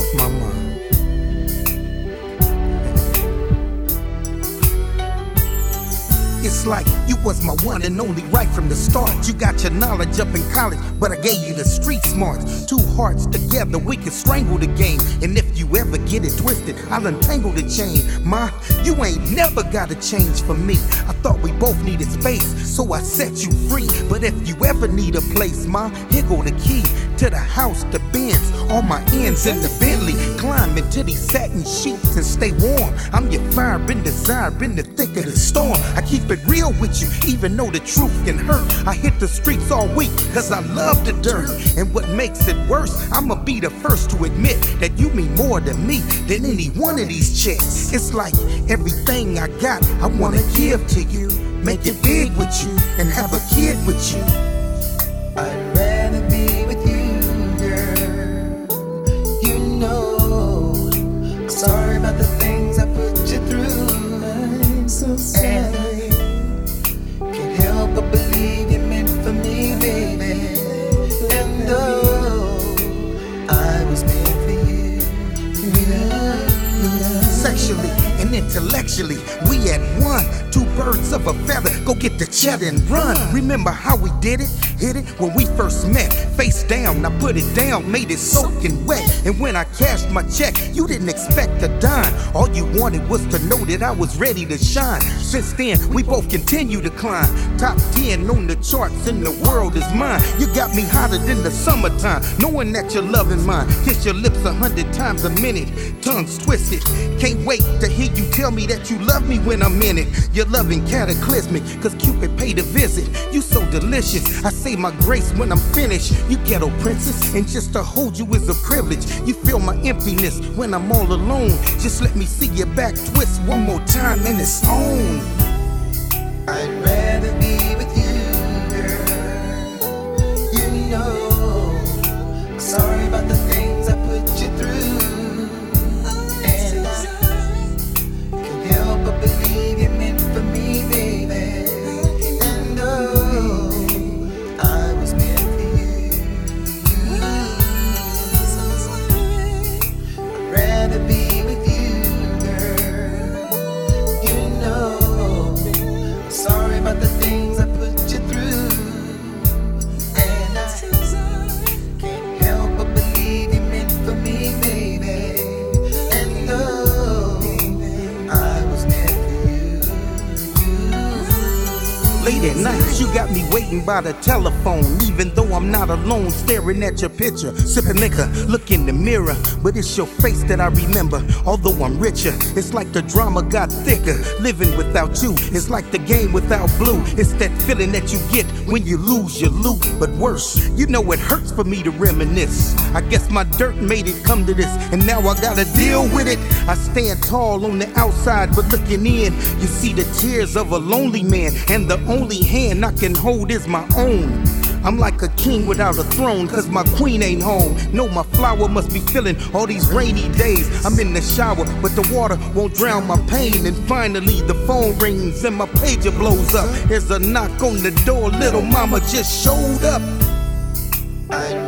off my mind. It's like you was my one and only right from the start. You got your knowledge up in college, but I gave you the street smarts. Two hearts together, we can strangle the game. And if you ever get it twisted, I'll untangle the chain. Ma, you ain't never gotta change for me. I thought we both needed space, so I set you free. But if you ever need a place, ma, here go the key to the house, the Benz, all my ends in the Bentley. Climb into these satin sheets and stay warm. I'm your fire, been desire, been the thick of the storm. I keep it real with you, even though the truth can hurt. I hit the streets all week, cause I love the dirt. And what makes it worse, I'ma be the first to admit that you mean more to me than any one of these chicks. It's like everything I got, I wanna give to you. Make it big with you, and have a kid with you. I'd rather be with you, girl. You know, I'm sorry about the things I put you through. I'm so sorry. Can't help but believe you're meant for me, baby. And though I was meant for you, sexually and intellectually, we at one. Two birds of a feather, go get the cheddar and run. Remember how we did it? Hit it when we first met. Face down, I put it down, made it soaking wet. And when I cashed my check, you didn't expect a dime. All you wanted was to know that I was ready to shine. Since then, we both continue to climb. Top 10 on the charts and the world is mine. You got me hotter than the summertime, knowing that you're loving mine. Kiss your lips 100 times a minute, tongues twisted. Can't wait to hear you tell me that you love me when I'm in it. Your loving cataclysmic, cause Cupid paid a visit. You so delicious, I say my grace when I'm finished. You ghetto princess, and just to hold you is a privilege. You feel my emptiness when I'm all alone. Just let me see your back twist one more time and it's on. I'd rather be with you, girl. You know, I'm sorry about the things I put you through. And I can't help but believe you're meant for me, baby. And oh, I was meant for you. I'd rather be with you, girl. You know, sorry about the things I put you through. And I can't help but believe you meant for me, baby. And though I was meant for you. Late at night, you got me waiting by the telephone. Even though I'm not alone, staring at your picture. Sipping liquor, look in the mirror. But it's your face that I remember. Although I'm richer, it's like the drama got thicker. Living without you, it's like the game without blue. It's that feeling that you get when you lose your loot. But worse, you know it hurts for me to reminisce. I guess my dirt made it come to this, and now I gotta deal with it. I stand tall on the outside, but looking in, you see the tears of a lonely man. And the only hand I can hold is my own. I'm like a king without a throne, cause my queen ain't home. No, my flower must be feeling all these rainy days. I'm in the shower, but the water won't drown my pain. And finally the phone rings and my pager blows up. There's a knock on the door, little mama just showed up. I'd